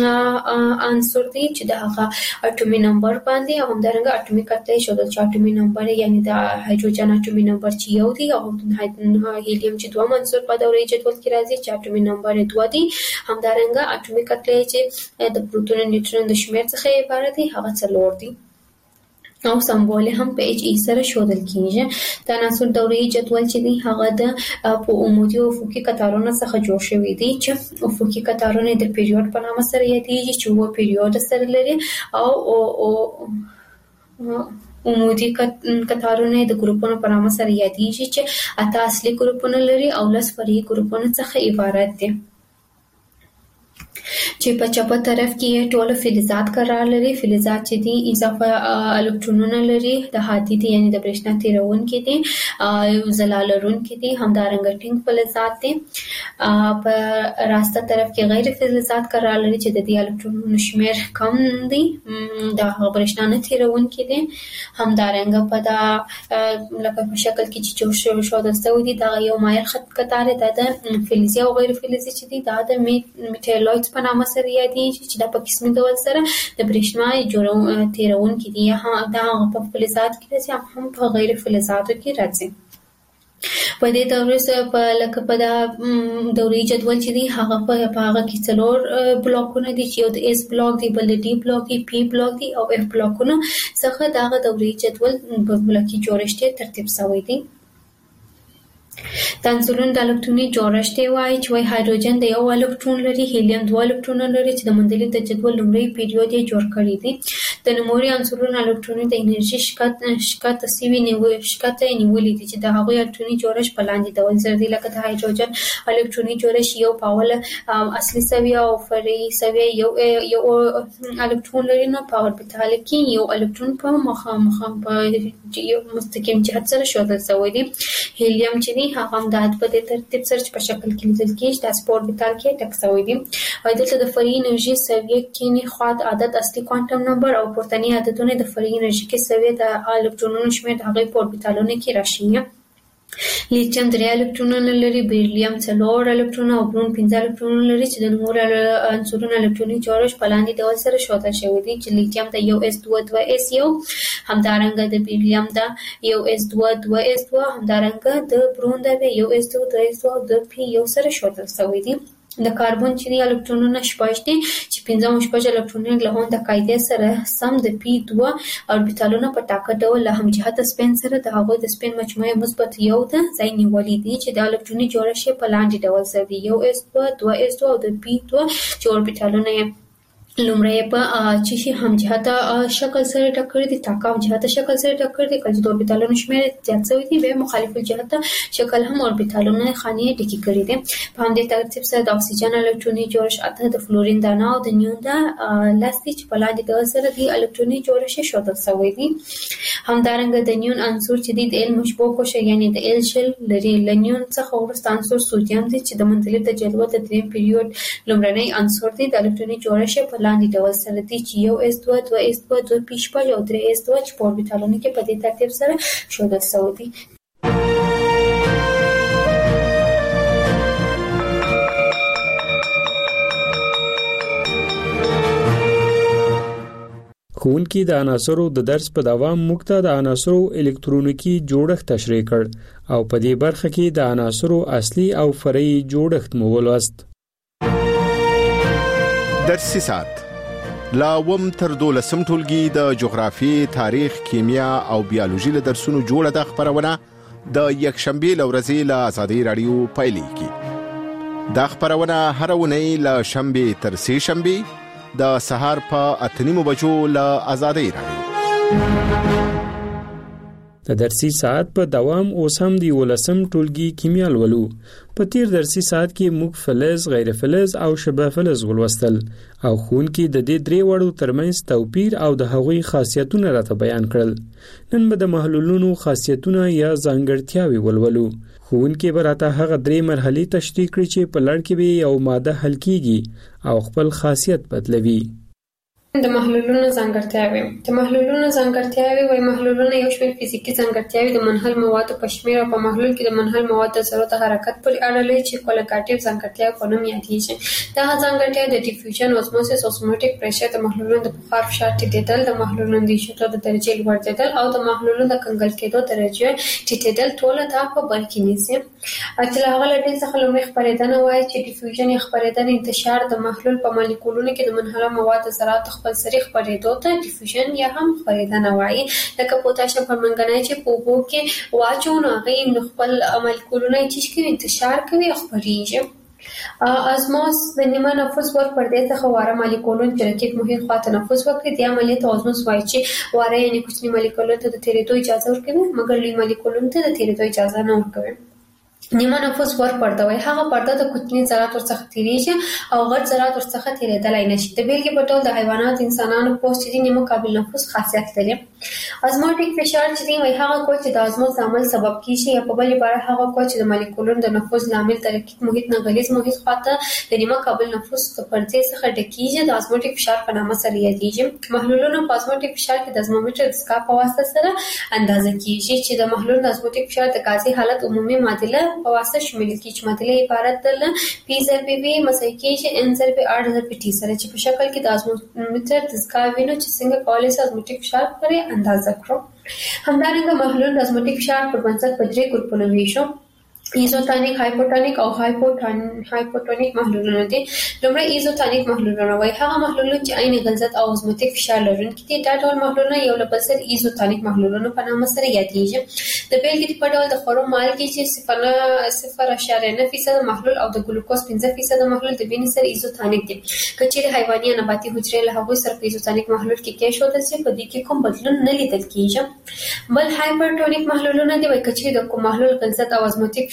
عنصر دی چې د هغه اټومي نمبر باندې او همدارنګه اټومي کتله ښودل چې اټومي نمبر یعنی د هایدروجن اټومي نمبر چې یو دی او هیلیم چې دوه عنصر په دوري جدول کې راځي چې اټومي نمبر دوه دی. همدارنګه اټومي کتله چې د پروتون نیوټرون د شمیر څخه عبارت دی هغه څلور دی او سمبول هم په اچ ای سره ښودل کیږي. د عناصر دوري جدول چې دی هغه د په عمودي او افقي قطارونو څخه جوړ شوی دی چې افقي قطارونه د پیریود په نامه سره یادېږي چې وو پیریود سره لري او او عمودي قطارونه د ګروپونو په نامه سره یادېږي چې اته اصلي ګروپونه لري او لس فرعي ګروپونه څخه عبارت دي چې په چپه طرف کې ټول فلزات قرار لري. فلزات چې دي اضافه الکترونونه لري د هادي دي یعنی د برېښنا تیرونکي دي او ځلا لرونکي دي. همدارنګه ټینګ فلزات دي. په راسته طرف کې غیر فلزات قرار لري چې د دې الکترونونو شمیر کم دي د برېښنا نه تیرونکي دي. همدارنګه په دا لکه په شکل کې چې جوړ شوی شوی دي دا یو مایل خط قطار دی د فلزي او غیر فلزي چې دي دا د میټالویډز په نامه سره یادېږي چې دا په قسمي ډول سره د برېښنا جوړون تیرونکي دي. دا په فلزات کې راځي هم په غیر فلزاتو کې راځي. په دې دورې سره په لکه په دا دوري جدول چې دی هغه په هغه کې څلور بلاکونه دي چې یو د اس بلاک دی بل د ډي بلاک دی پی بلاک دی او اف بلاکونه څخه دا دوري جدول په بلاکي جوړښت ترتیب شوی دی. د عنصرونو د الکتروني جوړښت وایي چې وایي هایدروجن د یو الکترون لري هیلیم دوه الکترونونه لري چې د مندلیف د جدول لومړی پیریود یې جوړ کړی دی. د نوموړي عنصرونو الکتروني د انرژي شکاته سوي شکاته نیولې دي چې د هغوی الکتروني جوړښت په لاندې ډول سره دی. لکه د هایدروجن الکتروني جوړښت یو په اوله اصلي سویه او فرعي سویه یو یو الکترون لري نو په اوربیتال کې یو الکترون په مخامخ په یو مستقیم جهت سره ښودل شوی دی. هیلیم چې وي هغه هم د په دې ترتیب سره په شکل کې لیدل کېږي د سپور بیتال کې ټک شوی دی او دلته د فري انرژي سویه کې نه خاط عدد اصلي کوانټم نمبر او پورتنی عددونه د فري انرژي کې سویه د الکترونونو شمېر د هغه په اوربیتالونو کې راشي. لیتیم درې الکترونونه لري، بیریلیم څلور الکترونونه او برون پنځه الکترونونه لري چې د نورو عنصرونو الکتروني جوړښت په لاندې ډول سره ښودل شوی دی چې لیتیم د یو اس دوه دوه اس یو، همدارنګه د بیریلیم د یو اس دوه دوه اس دوه، همدارنګه د برون د یو اس دوه دوه اس دوه او د پی یو سره ښودل شوی دی. د کاربن چې د الکترونونو شپږ دي چې پنځه شپږ الکترونونه له هون د قاعده سره سم د پی دوه اوربیتالونو په ټاکه ډول له همجهته سپین سره د هغوی د سپین مجموعه مثبت یو د ځای نیولې دي چې د الکتروني جوړښت په لاندې ډول سره دی یو اس دوه دوه اس دوه او د پی دوه چې اوربیتالونه لومړی په چې شي همجهته شکل سره ټاکل دي ټاکه همجهته شکل سره ټاکل دي کله چې د اوربیتالونو شمېر زیات شوی دی بیا مخالف الجهته شکل هم اوربیتالونو خانې ډکې کړي دي. په همدې ترتیب سره د اکسیجن الکتروني جوړښت اته د فلورین دانه او د نیون د لاس دي چې په لاندې ډول سره د الکتروني جوړښت ښودل شوی دی. همدارنګه د نیون عنصر چې دی د ال مشبوه کوشه یعنی د ال شل لري. له نیون څخه وروسته عنصر سودیم دی چې د منځلي د جدول د دریم پیریود لومړنی عنصر دی. د الکتروني جوړښت لاندې ډول سره دي چې یو اس دوه دوه اس دوه دوه پی شپږ او درې اس دوه چې په اوربیتالونو کې په دې ترتیب سره ښودل شوی دی. ښوونکي د عناصرو د درس په دوام موږ ته د عناصرو الکترونیکی جوړښت تشریح کړ او په دې برخه کې د عناصرو اصلي او فرعي جوړښت مو ولوست. درسي ساعت لا وم تر دولسم ټولګي د جغرافي، تاریخ، کیمیا او بیولوژي له درسونو جوړه د خبرونه د یکشنبه لورځي له آزادۍ رادیو پایلیږي. دا خبرونه هر ونی له شنبه تر سه شنبه د سهار په اتنیمو بجو له آزادۍ رادیو. د درسي ساعت په دوام اوس هم دی ولسم ټولګي کیمیا لولو. په تیر درسي ساعت کې موږ فلز، غیر فلز او شبه فلز ولوستل او ښوونکي د دې درې وړو ترمنځ توپیر او د هغوی خاصیتونه راته بیان کړل. نن به د محلولونو خاصیتونه یا ځانګړتیاوې ولولو. ښوونکي به راته هغه درې مرحلې تشریح کړي چې په لړ کې به یو ماده حل کیږي او خپل خاصیت بدلوي. د محلولونو ځانګړتیاوې د محلولونو ځانګړتیاوې وایي محلولونه یو شمېر فزیکي ځانګړتیاوې د منحل موادو په شمېر او په محلول کې د منحل موادو د ذرو د حرکت پورې اړه لري چې کوالټیټیو ځانګړتیاوې په نوم یادېږي. دغه ځانګړتیاوې د ډیفیوژن، اوزموسیس، اوسموټیک پریشر، د محلولونو د بخار فشار ټیټېدل، د محلولونو د ایشېدو د درجې لوړېدل او د محلولونو د کنګل کېدو درجه ټیټېدل ټول دا په بر کې نیسي. چې له هغه له ډلې څخه لومړی خپرېدنه وایي چې ډیفیوژن یا خپرېدنه انتشار د محلول په مالیکولونو کې د منحله موادو ذرات خپل سري خپرېدو ته ډیفیوژن یا هم خپرېدنه وایي. لکه پوتاشیم پرمنګنایټ چې په اوبو کې واچوو نو هغې نو خپل مالیکولونه یې چیش کوي، انتشار کوي او خپرېږي. ازموس د نیمه نفوس ور پردې څخه واره مالیکولونه چې رقیب محیط خوا تنفس وکړي دې عملیې ته ازموس وایي چې واره یعنې کوچني مالیکولونو ته د تېرېدو اجازه ورکوي مګر لوی مالیکولونو ته د تېرېدو اجازه نه ورکوي. نیمه نفوس ور پرده وایي هغه پرده د کوچني ذرات ورڅخه تېرېږي او غټ ذرات ورڅخه تېرېدلی نشي. د بېلګې په ډول د حیواناتو، انسانانو پوست چې دی نیمه قابل نفوس خاصیت لري. ازموټیک فشار چې دی وایي هغه قوه چې د ازموس د عمل سبب کېږي یا په بل عبارت هغه قوه چې د مالیکولونو د نفوذ لامل د رقیق محیط نه غلیظ محیط خواته د نیمه قابل نفوس د پردې څخه ډکېږي د ازموټیک فشار په نامه سره یادېږي. محلولونه په ازموټیک فشار کې د ازمومیټر د سکاپ په واسطه سره اندازه کېږي چې د محلول د ازموټیک فشار د غازي حالت عمومي معادله په واسطه شامل کېږي چې معادله عبارت ده پی ضرب وی مساوي کېږي ان ضرب آر ضرب ټي سره چې په شکل کې د ازمومیټر د سکاپ وینو چې څنګه کولای شي ازموټیک فشار پرې اندازه کړو. همدارنګه محلول د ازموټیک فشار پر بنسټ په درې ګروپونو ویشو. ایزوتونیک، هایپوټونیک او هایپوټونیک محلولونه دي. لومړی ایزوتونیک محلولونه وایي هغه محلولونه چې عین غلظت او ازموټیک فشار لرونکي دي. دا ډول محلولونه یو له بل سره ایزوتونیک محلولونه په نامه سره یادېږي. د بېلګې په ډول د خورو مالګې چې صفر اعشاریه نه فیصد محلول او د ګلوکوز پنځه فیصد محلول د وینې سره ایزوتونیک دي. که چیرې حیواني یا نباتي حجرې له هغوی سره په ایزوتونیک محلول کې کېښودل شي په دې کې کوم بدلون نه لیدل کېږي. بل هایپرټونیک محلولونه دي وایي که چیرې د کوم محلول غلظت او ازموټیک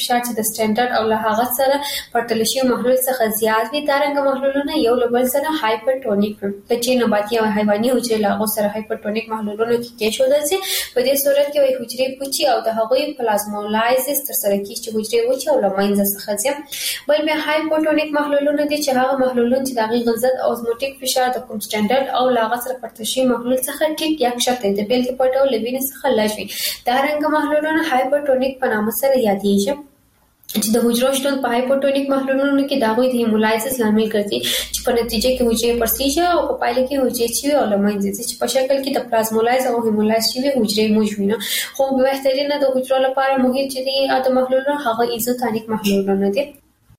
فشار چې د سټانډرډ او له هغه سره پرتل شوی محلول څخه زیات وي دا رنګ محلولونه یو له بل سره هایپرټونیک چې نباتي او حیواني حجرې له هغو سره هایپرټونیک محلولونه کې کېښودل شي په دې صورت کې وایي حجرې پوچي او د هغوی پلازمولایزس ترسره کېږي چې حجرې وچې او له منځه څخه ځي بل بیا هایپوټونیک محلولونه دي چې هغه محلولونه چې د هغې غلظت او ازموټیک فشار د کوم سټانډرډ او له هغه سره پرتل شوي محلول څخه ټیټ یا کښته د بېلګې په ډول له وینې څخه لږ وي دا رنګه محلولونه هایپرټونیک په نامه سره یادېږي چې د حجرو شتون په هایپوټونیک محلولونو کې د هغوی د هیمولایزس لامل ګرځي چې په نتیجه کې حجرې پړسېږي او په پایله کې حجرې چوي او له منځه ځي چې په شکل کې د پلازمولایز او هیمولایز شوي حجرې موږ وینو خو بهترینه د حجرو لپاره مهم چې دي د محلولونو هغه ایزوتونیک محلولونه دي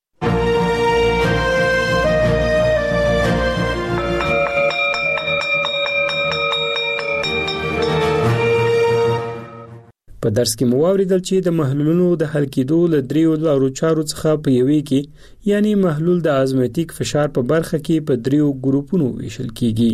په درس کې مو واوریدل چې د محلولونو د حل کېدو له دریو لارو چارو څخه په یوې کې یعنی محلول د ازمتیک فشار په برخه کې په دریو ګروپونو ویشل کیږي.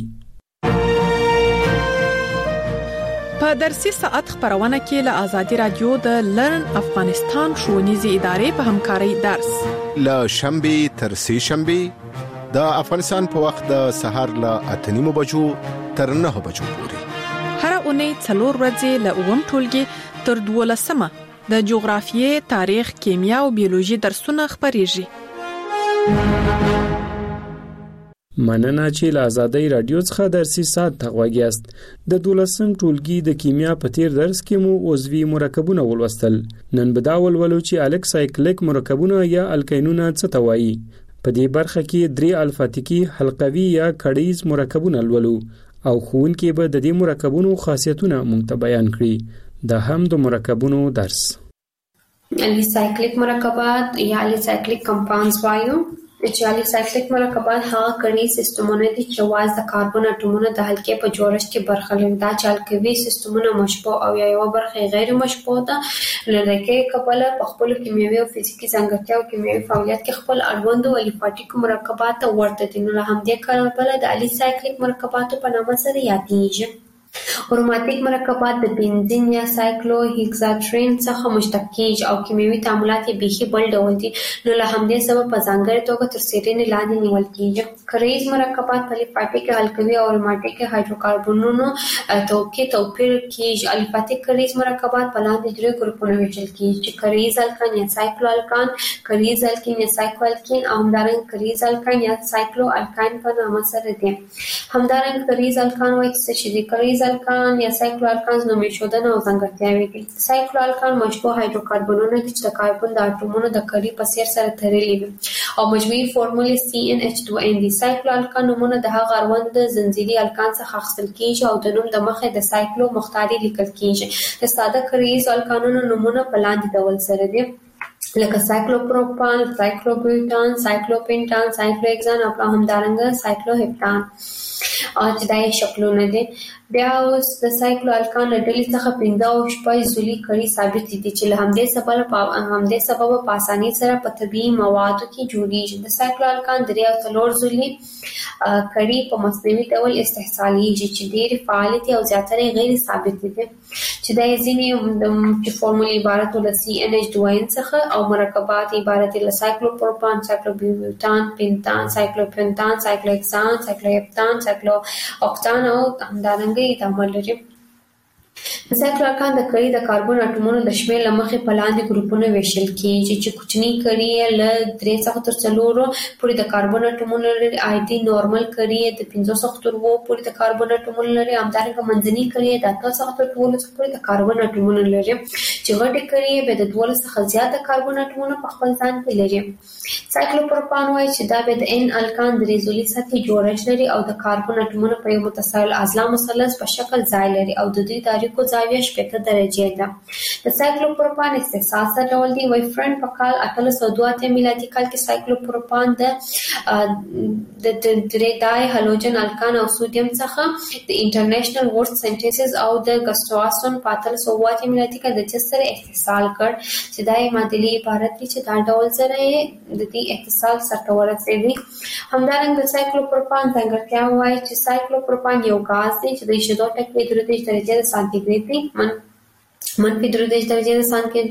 په درسي ساعت خبرونه کې له آزادي رادیو د لرن افغانستان ښوونیزې ادارې په همکارۍ درس له شنبه تر سه شنبه د افغانستان په وخت د سهار له اته نیمو بجو تر نهه بجو پورې هر اونۍ څلور ورځې له اووم ټولګي تر دولسمه د جغرافیې، تاریخ، کیمیا او بیولوژي درسونه خبريږي. مننه چې له آزادۍ رادیو څخه درسي ساعت ته غوږیاست. د دولسم ټولګي د کیمیا په تیر درس کې مو عضوي مرکبونه ولوستل. نن به دا ولولو چې الکسایکلیک مرکبونه یا الکینونه څه ته وایي. په دې برخه کې درې الفاتیکي حلقوي یا کړیز مرکبونه لولو او ښوونکي به د دې مرکبونو خاصیتونه مونږ ته بیان کړي. دا هم د مرکبونو درس. الیسایکلیک مرکبات یا الیسایکلیک کمپاونډز وایو چې الیسایکلیک مرکبات هغه کړي سیستمونه دي چې واز د کاربن اټومونو د حلقې په جوړښت کې برخه لري. دا چې الکوي سیستمونه مشبوع او یا یو برخه غیر مشبوع ده لکه کبله په خپل کیمیاوي او فزیکي ځانګړتیا او کیمیاوي فعالیت کې خپل اړوند او الیفاتیک مرکبات ورته دي. نو هم دې کاربله د الیسایکلیک مرکباتو په نامه سره یادېږي. اروماتیک مرکبات د بنزین یا سایکلو هیکزاترین څخه مشتق کیږي او کیمیاوي تعاملات یې بیخي بل ډول دي. نو له همدې سبب په ځانګړې توګه تر څېړنې لاندې نیول کیږي. کریز مرکبات په الیفاتیک الکوي او اروماتیک هایدروکاربنونو توکي توپیر کیږي. الیفاتیک کریز مرکبات په لاندې درې ګروپونو ویشل کیږي چې کریز الکان یا سایکلو الکان، کریز الکین یا سایکلو الکین او همدارنګه کریز الکان یا سایکلو الکان په نامه سره دي. همدارنګه کریز الکان وایي چې د کریز الکان یا سایکلو الکانز نومې شودنه او ځانګړتیاوې دي. سایکلو الکان مشبوع هایدروکاربنونه دي چې د کاربن د اټومونو د کړي په څیر سره تړلي وي او مجموعي فورمولې سی ان ایچ ټو ان دي. سایکلو الکان نومونه د هغه اړوند د زنجیري الکان څخه اخیستل کیږي او د نوم د مخې د سایکلو مختاري لیکل کیږي. د ساده کړیز الکانونو نومونه په لاندې ډول سره دي لکه سایکلوپروپان، سایکلوبیوټان، سایکلوپینټان، سایکلوهکسان او همدارنګه سایکلوهپتان او چې دا یې شکلونه دي. بیا اوس د سایکلو الکان له ډلې څخه پنځه او شپږ ځلي کړي ثابت دي چې له همدې سبب په همدې سبب په اسانۍ سره په طبیعي موادو کې جوړیږي. د سایکلو الکان درې او څلور ځلي کړي په مصنوعي ډول استحصالیږي چې ډېرې فعالې دي او زیاتره غیر ثابت دي چې دا یې ځینې چې فورمول عبارت له سی ان ایچ ټو ان څخه او مرکبات عبارت له سایکلوپروپان، سایکلوبیوټان، پینتان، سایکلوپینتان، سایکلوهکسان، سایکلوهپتان، سایکلوهوکتان او همدارنګه تعامل لري. د سایکلو الکان د کړي د کاربن اټومونو د شمېر له مخې په لاندې ګروپونو ویشل کیږي چې کوچني کړي له درې څخه تر څلورو پورې د کاربن اټومونو لري. آیدي نورمال کړي د پنځو څخه تر اووه پورې د کاربن اټومونو لري. همدارنګه منځني کړي د اته څخه تر دولسو پورې د کاربن اټومونو لري چې غټې کړي به د دولس څخه زیات د کاربن اټومونو په خپل ځان کې لري. سایکلوپروپان وایي چې دا به د ان الکان درې ځلي سطحي جوړښت لري او د کاربن اټومونو په یو متصل اضلاع مثلث په شکل ځای لري او د دوی تاریخو زاویه شپږ درجې ده. د سایکلوپروپان استحساس څه ډول دی؟ وای فرند په کال اته سوه دوه اتیا میلادي کال کې سایکلوپروپان د د درې دای هالوجن الکان او سودیم څخه د انټرنیشنل ورډ سنټیسز او د ګسټواسون په اته سوه اووه اتیا میلادي کې د جس سره اتصال کړ چې دا یې معادلې عبارت دي چې دا ډول سره د دې اتصال سره ورسېږي. همدارنګه د سایکلوپروپان ځانګړتیا وایي چې سایکلوپروپان یو غاز دی چې د شیدو ټکي درې درجې سانتي ګریډ دی. من منفي درې دېرش درجې د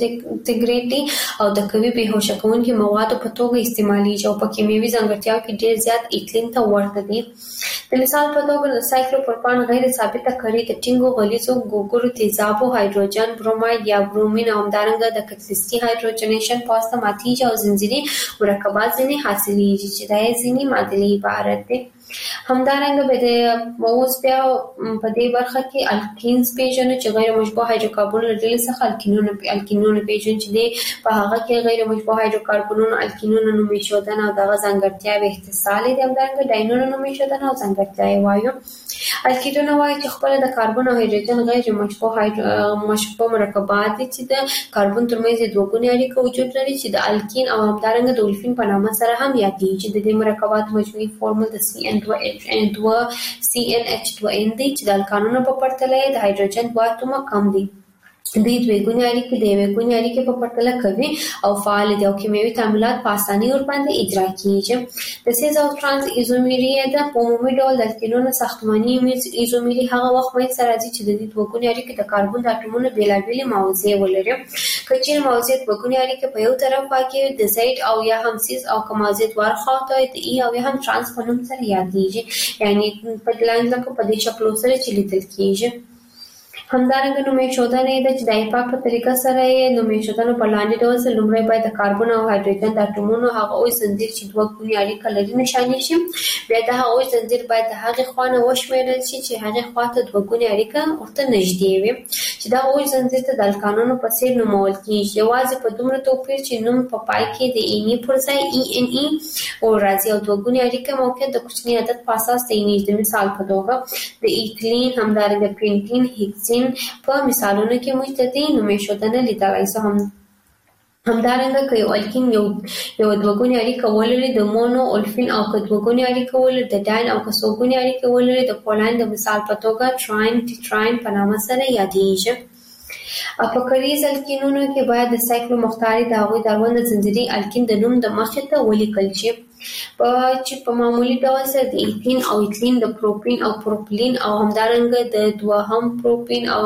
سانتي ګریډ او د قوي بېهوشه کوونکي موادو په توګه استعمالېږي او په کیمیاوي ځانګړتیاو کې ډېر زیات ایتلین ته ورته دي. د مثال په توګه د سایکلوپروپان غیر ثابته کړي د ټینګو غلیظو ګوګړو تیزابو هایدروجن بروماید یا برومین او همدارنګه د کتلیستي هایدروجنیشن په واسطه ماتیږي او ځنځیري مرکبات ځینې حاصلېږي چې دا یې ځینې معادلې عبارت دي. همدارنګه به د اوس بیا په دې برخه کې الکینز پیژنو چې غیر مشبوع هایدروکاربونونو له ډلې څخه الکینونه الکینونه پیژنو چې دی په هغه کې غیر مشبوع هایدروکاربونونو الکینونو نوم ایښودنه او دغه ځانګړتیاوې اتصال دي. همدارنګه ډاینونو نوم ایښودنه او ځانګړتیاوې وایو. الکینونه وایي چې خپل د کاربن او هایدروجن غیر مشبوع مشبوع مرکبات دي چې د کاربن ترمنځ دوه ګونې اړیکه وجود لري چې د الکین او همدارنګه د اولفین په نامه سره هم یادېږي چې د دې مرکباتو مجموعي فورمول د سی ان دوه سی ان ایچ دوه ان دی چې د الکانونو په پرتله د هایدروجن دوه اتومه کم دي. دوی دوه ګونې اړیکې د یوې ګونې اړیکې په پرتله کوي او فعال دي او کیمیاوي تعاملات په اسانۍ ورباندې اجرا کیږي. د سیز او ترانس ایزومری د په عمومي ډول د الکینونو ساختماني ایزومری هغه وخت منځته راځي چې د دې دوه ګونې اړیکې د کاربن د اتومونو بېلابېلې موضوع ولري. که چیرې موضوع دوه ګونې اړیکې په یو طرف واقع وي د زید او یا هم سیز او که موضوع دواړه خواته وي د ای او یا هم ترانس په نوم سره یادېږي یعنې په لاندې لکه په دې شکلو سره چې لیدل کیږي. همدارنګه نوم ایښودنه یې ده چې د ایپاک په طریقه سره یې نوم ایښودنه په لاندې ډول سره لومړی باید د کاربن او هایدروجن د اتومونو هغه اوی ځنځیر چې دوه ګونې اړیکه لري نښاني شي. بیا د هغه اوی ځنځیر باید د هغې خوا نه وشمېرل شي چې هغې خوا ته دوه ګونې اړیکه ورته نږدې وي چې دا اوی ځنځیر ته د الکانونو په څېر نومول کېږي. یوازې په دومره توپیر چې نوم په پای کې د ایني پر ځای ای ان ای او راځي او دوه ګونې اړیکه موقعیت د کوچني عدد په اساس تعینېږي. د مثال په توګه د ایتلین همدارنګه پینټین هیکسین په مثالونو کې موږ ته دې نوم ایښودنه لیدلای شو. هم همدارنګه که یو الکین یو یو دوه ګونې اړیکه ولري د مونو اولفین او که دوه ګونې اړیکه ولري د ډاین او که څو ګونې اړیکه ولري د پولین د مثال په توګه تراین ټیټراین په نامه سره یادېږي. په کلیز الکینونو کې باید د سایکلو مختاري د هغوی د اړونده ځنځیري الکین د نوم د مخې ته ولیکل شي په چې په معمولي ډول سره د ایتین او ایتلین د پروپین او پروپلین او همدارنګه د دوهم پروپین او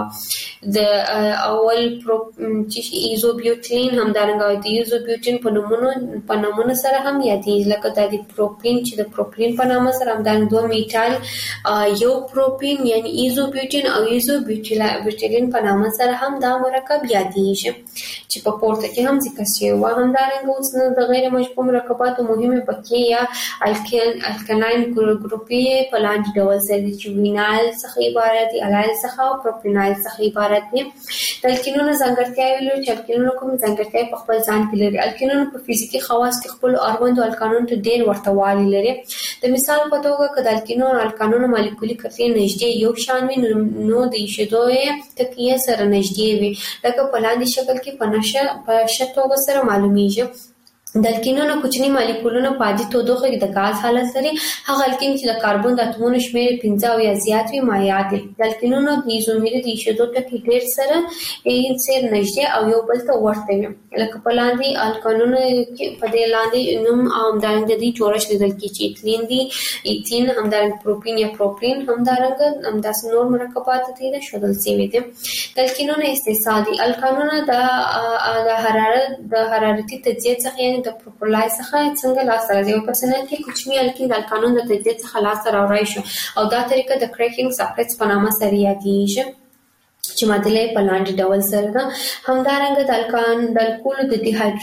د اول پروپ چې ایزوبیوټین همدارنګه د ایزوبیوټین په نومونو په نومونو سره هم یادېږي لکه د پروپین چې د پروپلین په نامه سره همدارنګه دوه میټال یو پروپین یعنی ایزوبیوټین او ایزوبیوټیلین په نامه سره هم دا مرکب یادېږي چې په پورته کې هم ذکر شوی و. همدارنګه اوس د غیر مشبوع مرکباتو مهمه بقیه یا الکین الکلاین ګروپي په لاندې ډول سره دي چې وینایل څخه عبارت دي، الایل څخه او پروپینایل څخه عبارت دي. د الکینونو ځانګړتیاوې لري چې الکینونو کوم ځانګړتیاوې په خپل ځان کې لري. الکینونو په فزیکي خواص کې خپل اړوندو الکانونو ته ډېر ورته والی لري. د مثال په توګه که د الکینونو الکانونو مالیکولي کتلې نږدې یو شان وي نو د ایښودو یې تکیه سره نږدې وي لکه په لاندې شکل کې په نشه په ښه توګه سره معلومیږي. د الکینونو کوچني مالیکولونه په عادي تودوخه کې د غاز حالت لري. هغه الکین چې د کاربن د اتومونو شمېر پنځه او یا زیات وي مایع دي. د الکینونو د ایزومري د ایښودو ټکي ډېر سره یې سره نږدې او یو بل ته ورته وي لکه په لاندې الکانونو کې په دې لاندې نوم او همدارنګه د دې جوړښت لیدل کېږي چې ایتلین دي، ایتین همدارنګه پروپین یا پروپلین همدارنګه همداسې نور مرکبات دي د ښودل شوي دي. د الکینونو استحصال دي. الکانونه د حرارت د حرارتي تجزیې څخه یعنې د پروپلای څخه څنګه لاسته راځي. یو پرسنل کې کوچني الکین د الکانون د تجزیې څخه لاسته راوړی شو او دا طریقه د کریکینګ ساکټس په نامه سره یادېږي چې معادله په لاندې ډول سره ده. همدارنګه د الکان د الکولو د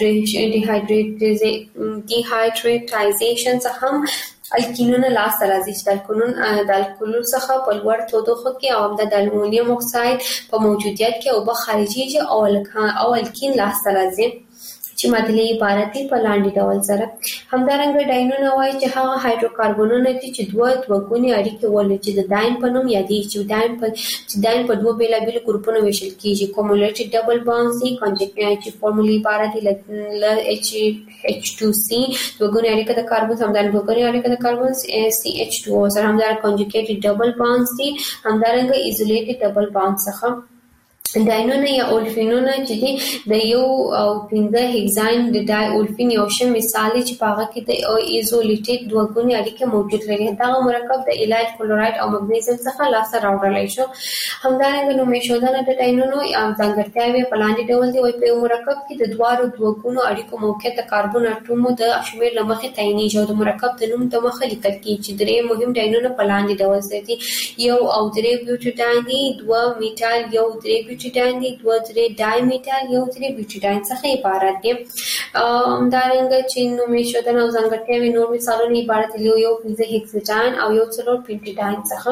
ډیهایډریټایزیشن څخه هم الکینونه لاسته راځي چې د الکولون د الکولو څخه په لوړ تودوخه کې او د المونیم اکساید په موجودیت کې اوبه خارجېږي او الکین لاسته راځي چې معادله عبارت دي په لاندې ډول سره. همدارنګه ډاینونه وایي چې هغه هایدروکاربنونه دي چې دوه دوه ګونې اړیکې ولري چې د ډاین په نوم یادېږي چې ډاین په چې ډاین په دوه بېلابېلو ګروپونو ویشل کېږي. کومولیټډ ډبل بانډز دي کنجکټیو چې فارموله عبارت دي له ایچ ایچ ټو سی دوه ګونې اړیکه د کاربن همدارنګه دوه ګونې اړیکه د کاربن سی ایچ ټو او سره همدارنګه کنجکټیډ ډبل بانډز دي همدارنګه ایزولیټډ ډبل بانډ څخه ډاینونه یا اولفینونه چې دي د یو او پنځه هیګزاین د ډای اولفین یو شی مثال چې په هغه کې د ایزولیټیډ دوه ګونی اړیکه موجود لري. دا مرکب د ایلایټ کلورایډ او مګنیزیم څخه لاسته راوړل شو. همدارنګه نومیشودنه د ډاینونو یا ځانګړتیاوې په لاندې ډول دي. وایي په یو مرکب کې د دوه دوه ګونو اړیکو موقعیت د کاربن اټومو د شمېر له مخې تعینېږي او د مرکب د نوم د مخه لیکل کېږي چې درې مهم ډاینونه په لاندې ډول دي. یو او درې بیوټیډاین دي، دوه میټال یو درې بیوټیډاین دي، دوه درې ډای میټال یو درې بیوټیډاین څخه عبارت دي. همدارنګه چې نومیشودنه او ځانګړتیاوې نور مثالونه عبارت دي یو پنځه هیکساډاین او یو څلور پنټیډاین څخه.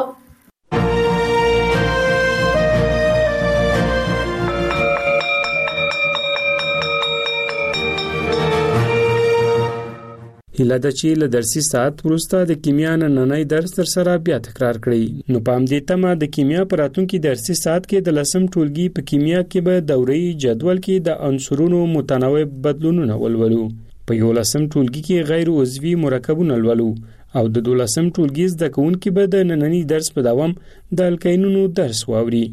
هیله ده چې له درسي ساعت وروسته د کیمیا نننی درس در سره بیا تکرار کړئ. نو په همدې تمه د کیمیا په راتلونکي درسي ساعت کې د لسم ټولګي په کیمیا کې به دوري جدول کې د عنصرونو متنوع بدلونونه ولولو. په یولسم ټولګي کې غیر عضوي مرکبونه ولولو او د دولسم ټولګي زده کوونکي به د نننی درس په دوام د الکینونو درس واوري.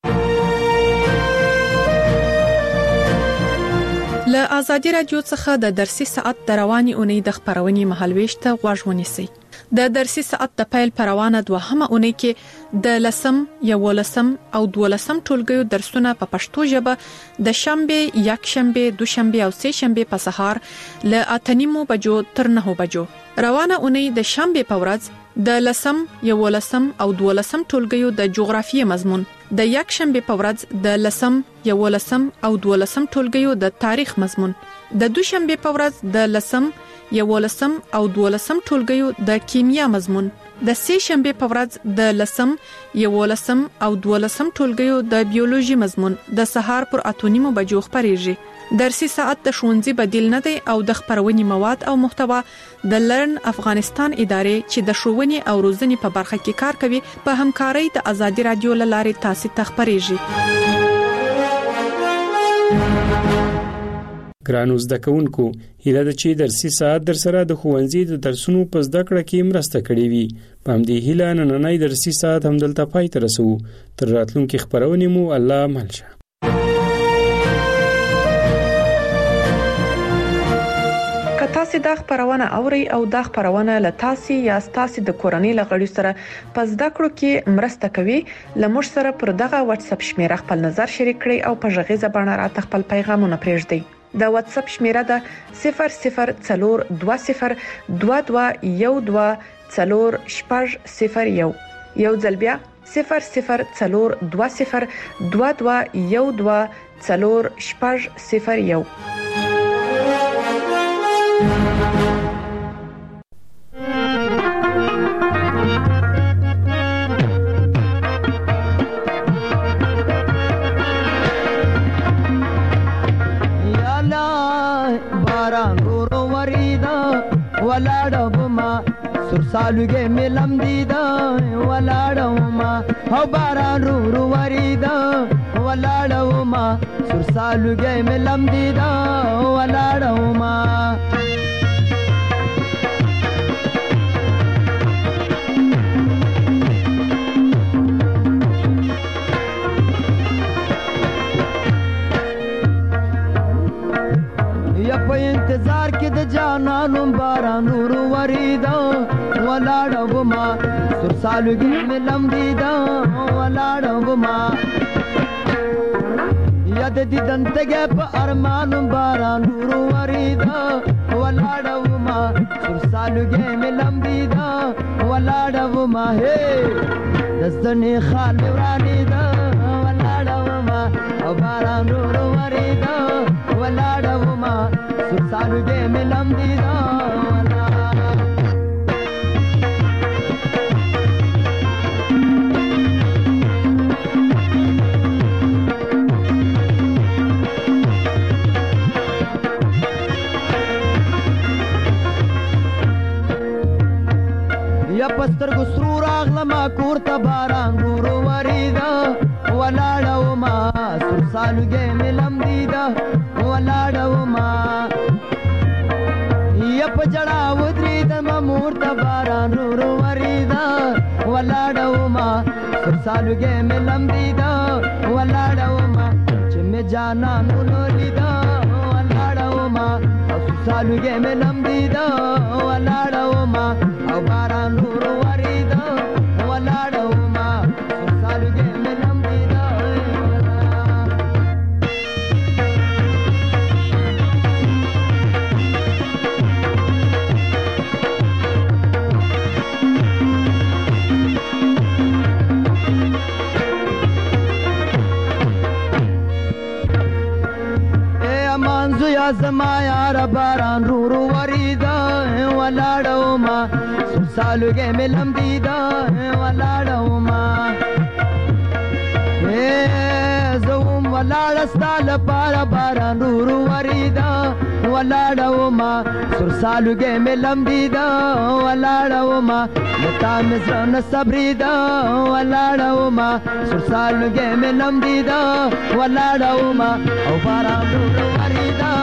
له آزادي رادیو څخه د درسي ساعت د رواني اونۍ د خبرونې مهالويش ته غوږ ونیسئ. د درسي ساعت د پیل پروانه دوهمه اونۍ کې د لسم، یولسم او دولسم ټولګیو درسونه په پښتو ژبه د شنبه، یکشنبه، دوشنبه او سه شنبه په سهار له اتنیمو بجو تر نهو بجو. روانه اونۍ د شنبه په ورځ د لسم، یولسم او دولسم ټولګیو د جغرافیې مضمون، د یکشنبه په ورځ د لسم، یولسم او دولسم ټولګیو د تاریخ مضمون، د دوشنبه په ورځ د لسم، یولسم او دولسم ټولګیو د کیمیا مضمون، د سه شنبه په ورځ د لسم، یولسم او دولسم ټولګیو د بیولوژي مضمون د سهار پر اتونیمو بجو خبريږي. درسي ساعت د ښوونځي بدیل نه دی او د خبرونې مواد او محتوا د لرن افغانستان ادارې چې د ښوونې او روزنې په برخه کې کار کوي په همکارۍ د آزادي رادیو لارې تاسو ته خبريږي. ګرانو زده کوونکو، هیله ده چې درسي ساعت در سره د ښوونځي د درسونو په زده کړه کې مرسته کړې وي. په همدې هیله نننی درسي ساعت همدلته پای ته رسوو. تر راتلونکي خبرونې مو الله ملشه. تاسو دا خبرونه اوري او دا خبرونه له تاسو یا تاسو د کورنۍ لغړي سره پس د کړو کې مرسته کوي. لمر سره پر دغه واتس اپ شمیره خپل نظر شریک کړئ او په ژغې زبانه راته خپل پیغامونه پرېږدئ. د واتس اپ شمیره ده صفر صفر څلور دوه صفر دوه دوه یو دوه څلور شپږ صفر یو. یو ځل بیا صفر صفر څلور دوه صفر دوه دوه یو دوه څلور شپږ صفر یو. ولاړوما سرسالوګې ملم دیدا ولاړوما او باران رو رو وریدا ولاړوما سرسالوګې ملم دیدا ولاړوما انتظار کې د جانانو باران نور وریدا ولاړوما سرسالوګې ملم دیدا ولاړوما یاد دې دنتګه په ارمان باران نور وریدا ولاړوما سرسالوګې ملم دیدا ولاړوما هي دستنې خال ورانی دا ولاړوما او باران نور وریدا ولاړوما سرسالوګې ملم دیدا یا پستر کو سرور اغلما کورته باران ورو وریدا ولاړوما سرسالوګې ملم دیدا ولاړوما یا پجړا ودری د مور ته باران ورو وریدا ولاړوما سرسالوګې ملم دیدا ولاړوما جانانو لیدا ولاړو ما او سالوګې مې لم دیدا ولاړو ما او باران نور وریدا ولاړو ما سالوګې مې لم دیدا یا زما یار باران رو رو وریدا ولاړو ما سالوګې مې لم دیدا ولاړو ما اے زوم ولاړ ستال پار باران رو رو وریدا ولاړو ما سر سالوګې مې لم دیدا ولاړو ما متا مزرن صبریدا ولاړو ما سر سالوګې مې لم دیدا ولاړو ما او باران رو رو وریدا